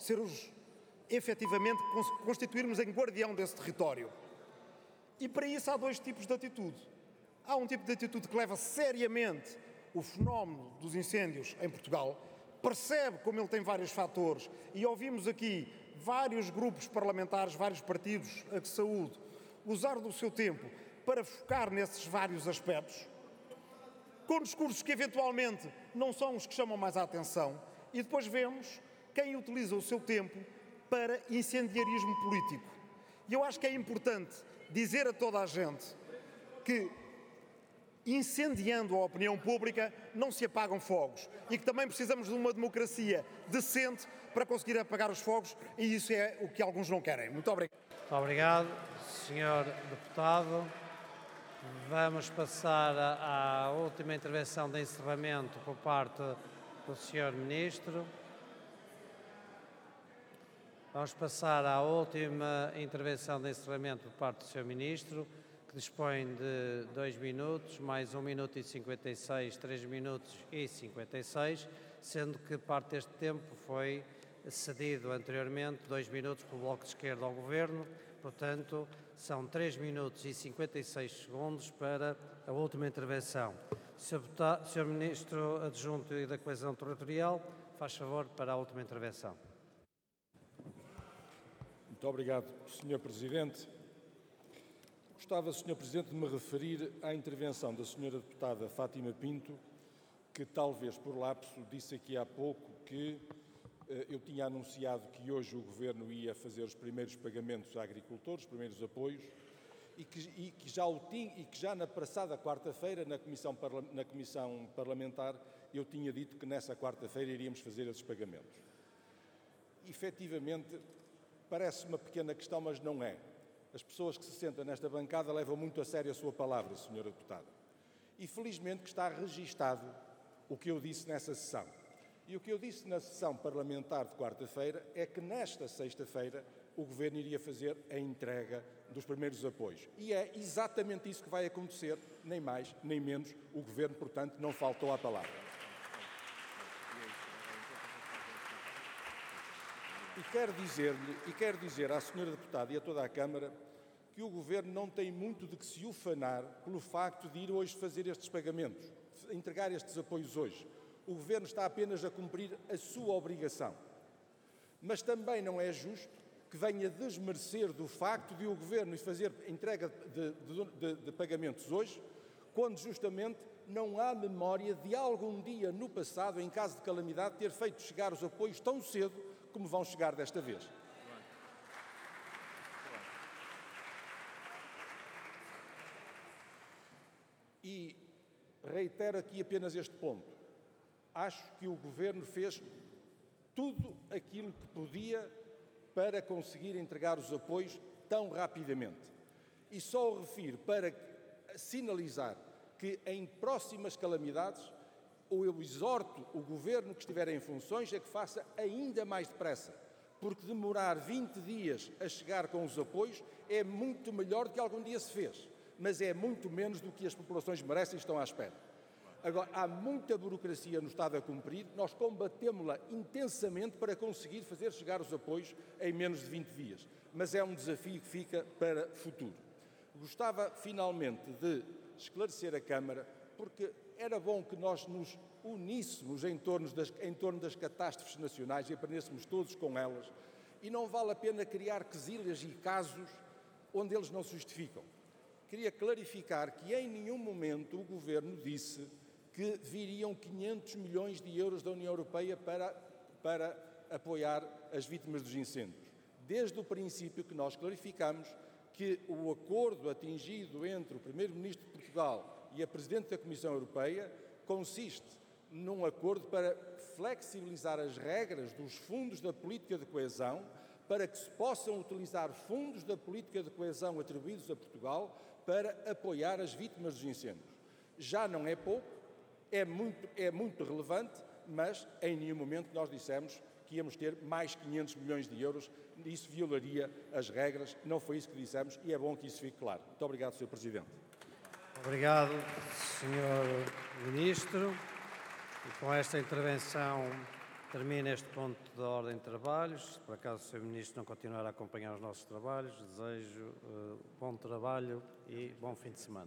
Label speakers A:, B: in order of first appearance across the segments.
A: efetivamente constituirmos em guardião desse território. E para isso há dois tipos de atitude. Há um tipo de atitude que leva seriamente o fenómeno dos incêndios em Portugal, percebe como ele tem vários fatores, e ouvimos aqui vários grupos parlamentares, vários partidos a que saúdo, usar do seu tempo para focar nesses vários aspectos, com discursos que eventualmente não são os que chamam mais a atenção, e depois vemos quem utiliza o seu tempo para incendiarismo político. E eu acho que é importante dizer a toda a gente que, incendiando a opinião pública, não se apagam fogos, e que também precisamos de uma democracia decente para conseguir apagar os fogos, e isso é o que alguns não querem. Muito obrigado.
B: Muito obrigado, Sr. Deputado. Vamos passar à última intervenção de encerramento por parte do Sr. Ministro. Vamos passar à última intervenção de encerramento por parte do Sr. Ministro, que dispõe de 2 minutos, mais 1 minuto e 56, 3 minutos e 56, sendo que parte deste tempo foi cedido anteriormente 2 minutos pelo Bloco de Esquerda ao Governo, portanto, são 3 minutos e 56 segundos para a última intervenção. Sr. Ministro Adjunto e da Coesão Territorial, faz favor para a última intervenção.
C: Muito obrigado, Sr. Presidente. Gostava, Sr. Presidente, de me referir à intervenção da Sra. Deputada Fátima Pinto, que talvez por lapso disse aqui há pouco que eu tinha anunciado que hoje o Governo ia fazer os primeiros pagamentos a agricultores, os primeiros apoios, e que já na passada quarta-feira, na Comissão Parlamentar, eu tinha dito que nessa quarta-feira iríamos fazer esses pagamentos. Efetivamente, parece uma pequena questão, mas não é. As pessoas que se sentam nesta bancada levam muito a sério a sua palavra, Sra. Deputada. E felizmente que está registado o que eu disse nessa sessão. E o que eu disse na sessão parlamentar de quarta-feira é que nesta sexta-feira o Governo iria fazer a entrega dos primeiros apoios. E é exatamente isso que vai acontecer, nem mais nem menos. O Governo, portanto, não faltou à palavra. E quero dizer à Sra. Deputada e a toda a Câmara que o Governo não tem muito de que se ufanar pelo facto de ir hoje fazer estes pagamentos, entregar estes apoios hoje. O Governo está apenas a cumprir a sua obrigação. Mas também não é justo que venha desmerecer do facto de o Governo fazer entrega de pagamentos hoje, quando justamente não há memória de algum dia no passado, em caso de calamidade, ter feito chegar os apoios tão cedo como vão chegar desta vez. E reitero aqui apenas este ponto. Acho que o Governo fez tudo aquilo que podia para conseguir entregar os apoios tão rapidamente. E só o refiro para sinalizar que em próximas calamidades eu exorto o Governo que estiver em funções a que faça ainda mais depressa, porque demorar 20 dias a chegar com os apoios é muito melhor do que algum dia se fez, mas é muito menos do que as populações merecem e estão à espera. Agora, há muita burocracia no Estado a cumprir, nós combatemos-la intensamente para conseguir fazer chegar os apoios em menos de 20 dias, mas é um desafio que fica para o futuro. Gostava, finalmente, de esclarecer a Câmara, porque era bom que nós nos uníssemos em torno das catástrofes nacionais e aprendêssemos todos com elas, e não vale a pena criar quesilhas e casos onde eles não se justificam. Queria clarificar que em nenhum momento o Governo disse que viriam 500 milhões de euros da União Europeia para apoiar as vítimas dos incêndios. Desde o princípio que nós clarificamos que o acordo atingido entre o Primeiro-Ministro de Portugal e a Presidente da Comissão Europeia consiste num acordo para flexibilizar as regras dos fundos da política de coesão para que se possam utilizar fundos da política de coesão atribuídos a Portugal para apoiar as vítimas dos incêndios. Já não é pouco, é muito relevante, mas em nenhum momento nós dissemos que íamos ter mais 500 milhões de euros, isso violaria as regras, não foi isso que dissemos e é bom que isso fique claro. Muito obrigado, Sr. Presidente.
B: Obrigado, Sr. Ministro. E com esta intervenção Termina este ponto da ordem de trabalhos. Se por acaso o Sr. Ministro não continuar a acompanhar os nossos trabalhos, desejo bom trabalho e bom fim de semana.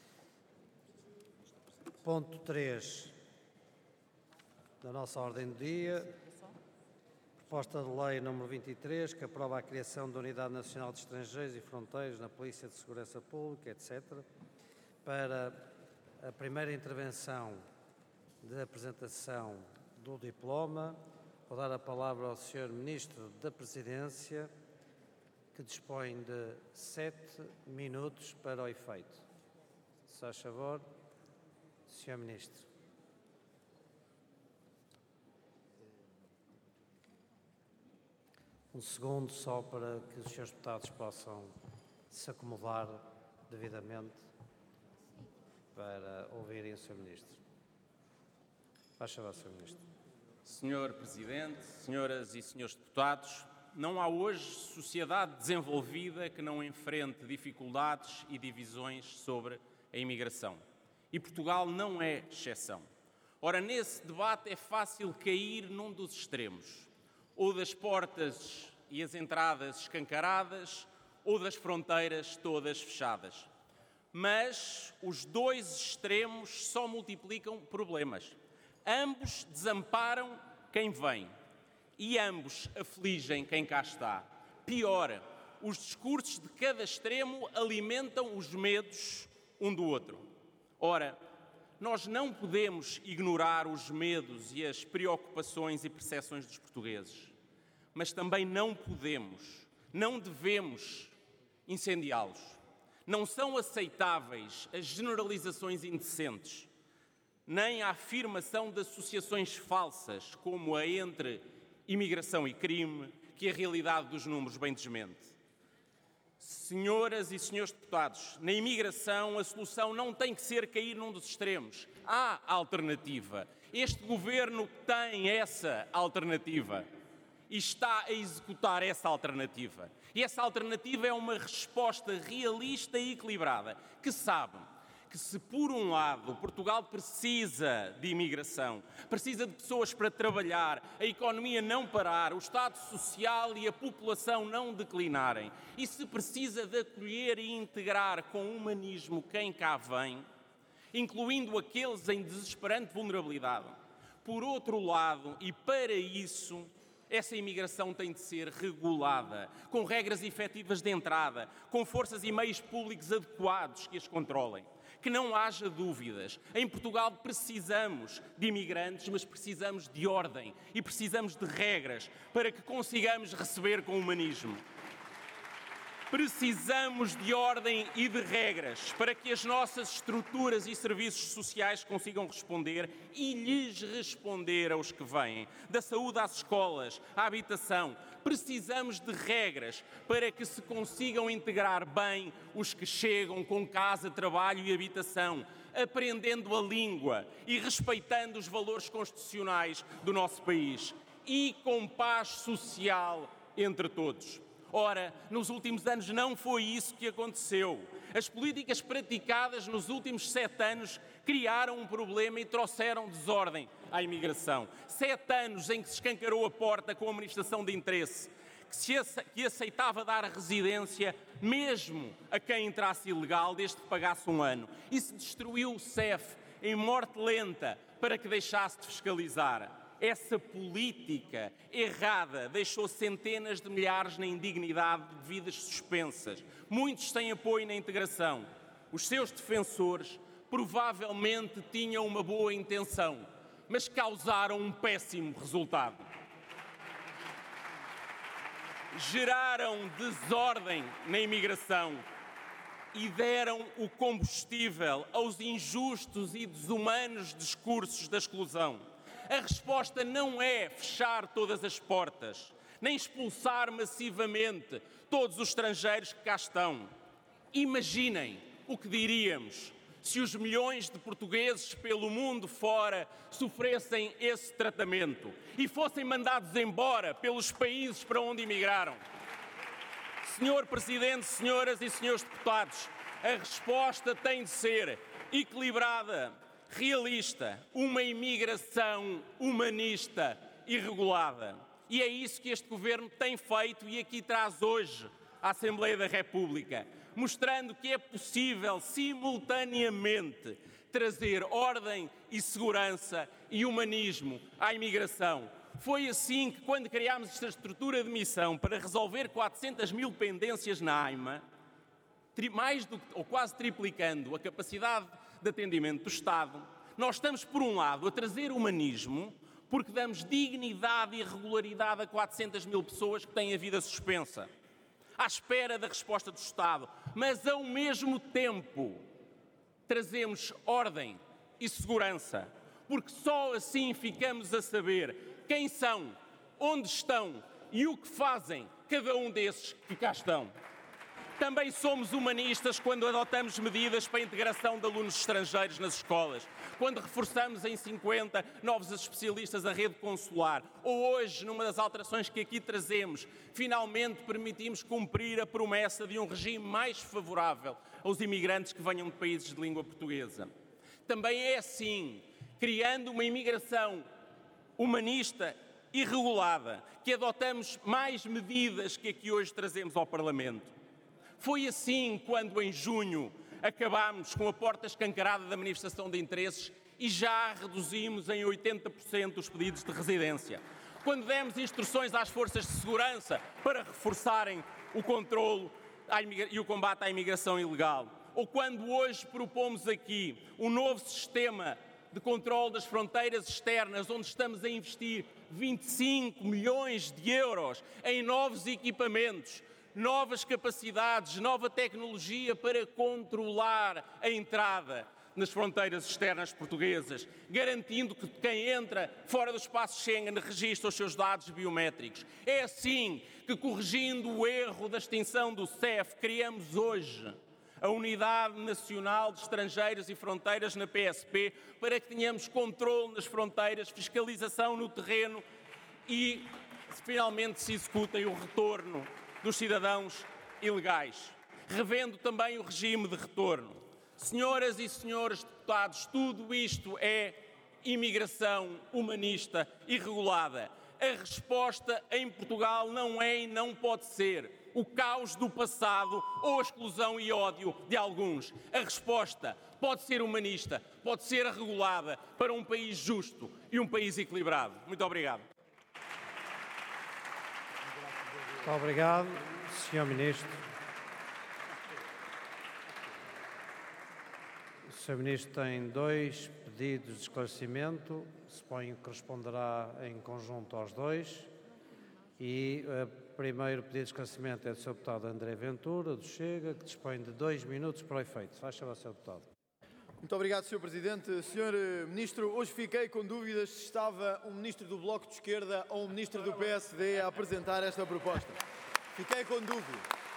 B: Ponto 3 da nossa ordem do dia. Proposta de lei número 23, que aprova a criação da Unidade Nacional de Estrangeiros e Fronteiras na Polícia de Segurança Pública, etc. Para a primeira intervenção de apresentação do diploma, vou dar a palavra ao Sr. Ministro da Presidência, que dispõe de 7 minutos para o efeito. Se faz favor, Sr. Ministro. Um segundo só para que os senhores deputados possam se acomodar devidamente para ouvirem o Sr. Ministro. Faz favor, Sr. Ministro.
D: Senhor Presidente, senhoras e senhores deputados, não há hoje sociedade desenvolvida que não enfrente dificuldades e divisões sobre a imigração. E Portugal não é exceção. Ora, nesse debate é fácil cair num dos extremos, ou das portas e as entradas escancaradas, ou das fronteiras todas fechadas. Mas os dois extremos só multiplicam problemas. Ambos desamparam quem vem e ambos afligem quem cá está. Pior, os discursos de cada extremo alimentam os medos um do outro. Ora, nós não podemos ignorar os medos e as preocupações e percepções dos portugueses, mas também não podemos, não devemos incendiá-los. Não são aceitáveis as generalizações indecentes, nem a afirmação de associações falsas, como a entre imigração e crime, que a realidade dos números bem desmente. Senhoras e senhores deputados, na imigração a solução não tem que ser cair num dos extremos. Há alternativa. Este governo tem essa alternativa e está a executar essa alternativa. E essa alternativa é uma resposta realista e equilibrada, que sabe que se, por um lado, Portugal precisa de imigração, precisa de pessoas para trabalhar, a economia não parar, o Estado Social e a população não declinarem, e se precisa de acolher e integrar com humanismo quem cá vem, incluindo aqueles em desesperante vulnerabilidade. Por outro lado, e para isso, essa imigração tem de ser regulada, com regras efetivas de entrada, com forças e meios públicos adequados que as controlem. Que não haja dúvidas. Em Portugal precisamos de imigrantes, mas precisamos de ordem e precisamos de regras para que consigamos receber com humanismo. Precisamos de ordem e de regras para que as nossas estruturas e serviços sociais consigam responder e lhes responder aos que vêm. Da saúde às escolas, à habitação. Precisamos de regras para que se consigam integrar bem os que chegam com casa, trabalho e habitação, aprendendo a língua e respeitando os valores constitucionais do nosso país e com paz social entre todos. Ora, nos últimos anos não foi isso que aconteceu. As políticas praticadas nos últimos 7 anos criaram um problema e trouxeram desordem à imigração. 7 anos em que se escancarou a porta com a manifestação de interesse, que aceitava dar residência mesmo a quem entrasse ilegal, desde que pagasse 1 ano. E se destruiu o CEF em morte lenta para que deixasse de fiscalizar. Essa política errada deixou centenas de milhares na indignidade de vidas suspensas. Muitos sem apoio na integração. Os seus defensores provavelmente tinham uma boa intenção, mas causaram um péssimo resultado. Geraram desordem na imigração e deram o combustível aos injustos e desumanos discursos da exclusão. A resposta não é fechar todas as portas, nem expulsar massivamente todos os estrangeiros que cá estão. Imaginem o que diríamos se os milhões de portugueses pelo mundo fora sofressem esse tratamento e fossem mandados embora pelos países para onde emigraram. Senhor Presidente, senhoras e senhores deputados, a resposta tem de ser equilibrada, realista, uma imigração humanista e regulada. E é isso que este Governo tem feito e aqui traz hoje à Assembleia da República, mostrando que é possível simultaneamente trazer ordem e segurança e humanismo à imigração. Foi assim que, quando criámos esta estrutura de missão para resolver 400 mil pendências na AIMA, mais do que, ou quase triplicando a capacidade de atendimento do Estado, nós estamos, por um lado, a trazer humanismo, porque damos dignidade e regularidade a 400 mil pessoas que têm a vida suspensa, à espera da resposta do Estado, mas ao mesmo tempo trazemos ordem e segurança, porque só assim ficamos a saber quem são, onde estão e o que fazem cada um desses que cá estão. Também somos humanistas quando adotamos medidas para a integração de alunos estrangeiros nas escolas, quando reforçamos em 50 novos especialistas a rede consular, ou hoje, numa das alterações que aqui trazemos, finalmente permitimos cumprir a promessa de um regime mais favorável aos imigrantes que venham de países de língua portuguesa. Também é assim, criando uma imigração humanista e regulada, que adotamos mais medidas que aqui hoje trazemos ao Parlamento. Foi assim quando, em junho, acabámos com a porta escancarada da manifestação de interesses e já reduzimos em 80% os pedidos de residência. Quando demos instruções às forças de segurança para reforçarem o controlo e o combate à imigração ilegal. Ou quando hoje propomos aqui um novo sistema de controle das fronteiras externas, onde estamos a investir 25 milhões de euros em novos equipamentos, novas capacidades, nova tecnologia para controlar a entrada nas fronteiras externas portuguesas, garantindo que quem entra fora do espaço Schengen registra os seus dados biométricos. É assim que, corrigindo o erro da extinção do CEF, criamos hoje a Unidade Nacional de Estrangeiros e Fronteiras na PSP, para que tenhamos controle nas fronteiras, fiscalização no terreno e finalmente se executem o retorno dos cidadãos ilegais, revendo também o regime de retorno. Senhoras e senhores deputados, tudo isto é imigração humanista e regulada. A resposta em Portugal não é e não pode ser o caos do passado ou a exclusão e ódio de alguns. A resposta pode ser humanista, pode ser regulada para um país justo e um país equilibrado. Muito obrigado.
B: Muito obrigado, Sr. Ministro. O Sr. Ministro tem 2 pedidos de esclarecimento. Suponho que responderá em conjunto aos 2. E o primeiro pedido de esclarecimento é do Sr. Deputado André Ventura, do Chega, que dispõe de 2 minutos para o efeito. Faz favor, Sr. Deputado.
E: Muito obrigado, Sr. Presidente. Sr. Ministro, hoje fiquei com dúvidas se estava um Ministro do Bloco de Esquerda ou um Ministro do PSD a apresentar esta proposta. Fiquei com dúvida.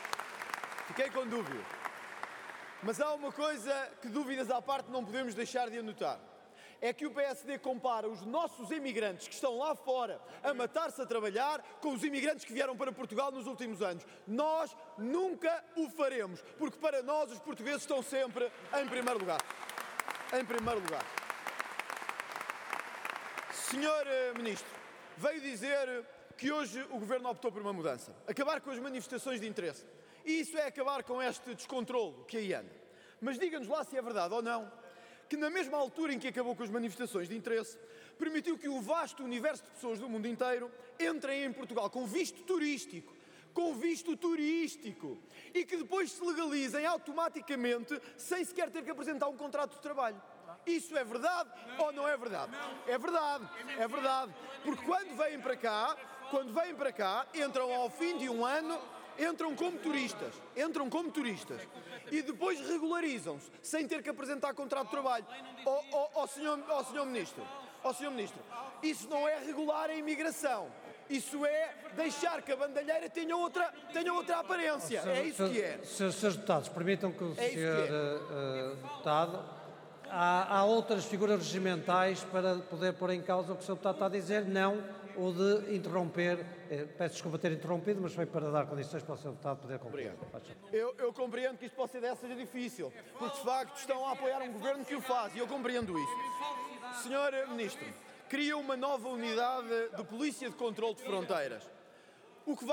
E: Mas há uma coisa que, dúvidas à parte, não podemos deixar de anotar. É que o PSD compara os nossos imigrantes que estão lá fora a matar-se a trabalhar com os imigrantes que vieram para Portugal nos últimos anos. Nós nunca o faremos, porque para nós os portugueses estão sempre em primeiro lugar. Senhor Ministro, veio dizer que hoje o Governo optou por uma mudança. Acabar com as manifestações de interesse. E isso é acabar com este descontrolo que aí anda. Mas diga-nos lá se é verdade ou não, que na mesma altura em que acabou com as manifestações de interesse, permitiu que o vasto universo de pessoas do mundo inteiro entrem em Portugal com visto turístico, e que depois se legalizem automaticamente sem sequer ter que apresentar um contrato de trabalho. Isso é verdade ou não é verdade? É verdade. Porque quando vêm para cá, entram ao fim de um ano, entram como turistas e depois regularizam-se sem ter que apresentar contrato de trabalho. Senhor Ministro, isso não é regular a imigração. Isso é deixar que a bandalheira tenha outra aparência. É isso que é.
B: Senhores deputados, permitam que o Sr. Deputado... Há outras figuras regimentais para poder pôr em causa o que o Sr. Deputado está a dizer, não o de interromper. Peço desculpa ter interrompido, mas foi para dar condições para o Sr. Deputado poder concluir.
E: Eu compreendo que isto possa seja difícil, porque de facto estão a apoiar um governo que o faz, e eu compreendo isso. Senhor Ministro, cria uma nova unidade de polícia de controle de fronteiras. O que vai